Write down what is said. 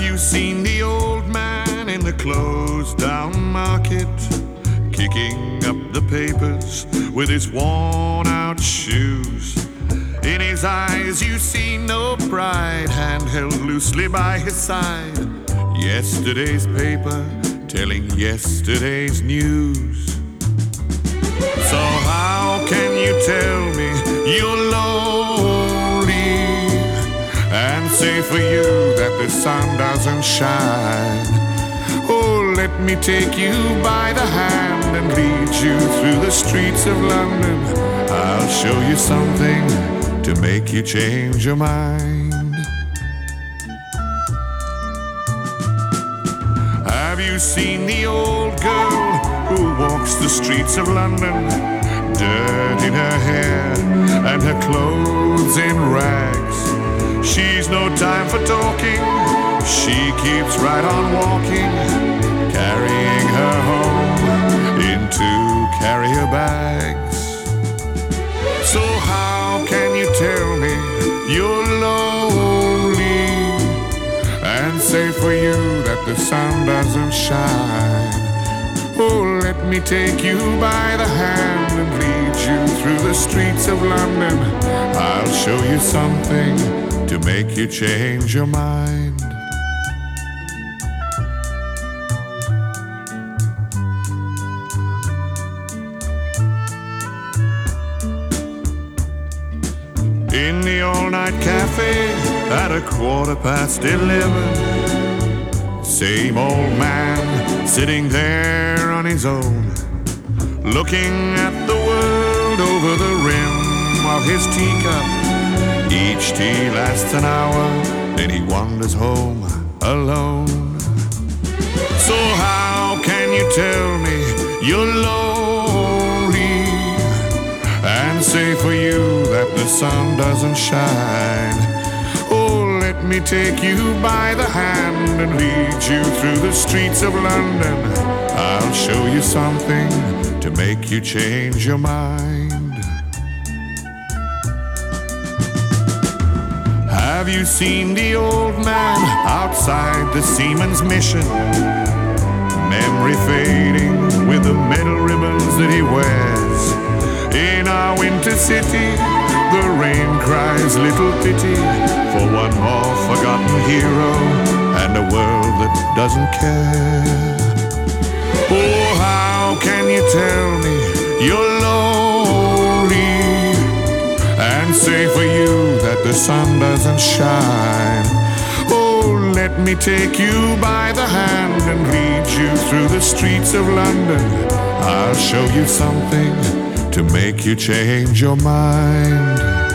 you seen the old man in the closed down market, kicking up the papers with his worn out shoes? In his eyes you see no pride, hand held loosely by his side. Yesterday's paper telling yesterday's news. So how can you tell me you're lonely and say for you that the sun doesn't shine? Oh, let me take you by the hand and lead you through the streets of London. I'll show you something to make you change your mind. Have you seen the old girl who walks the streets of London, dirt in her hair and her clothes in rags? She's no time for talking, she keeps right on walking, carrying her home in 2 carrier bags. So how can you tell me you're lonely and say for you that the sun doesn't shine? Oh, let me take you by the hand and lead you through the streets of London. I'll show you something to make you change your mind. In the all-night cafe at 11:15, same old man sitting there on his own, looking at the world over the rim of his teacup. Each tea lasts an hour, then he wanders home alone. So how can you tell me you're lonely and say for you that the sun doesn't shine? Oh, let me take you by the hand and lead you through the streets of London. I'll show you something to make you change your mind. Have you seen the old man outside the Seaman's Mission? Memory fading with the metal ribbons that he wears. In our winter city, the rain cries little pity for one more forgotten hero and a world that doesn't care. Oh, how can you tell me you're lonely and say for you that the sun doesn't shine? Oh, let me take you by the hand and lead you through the streets of London. I'll show you something to make you change your mind.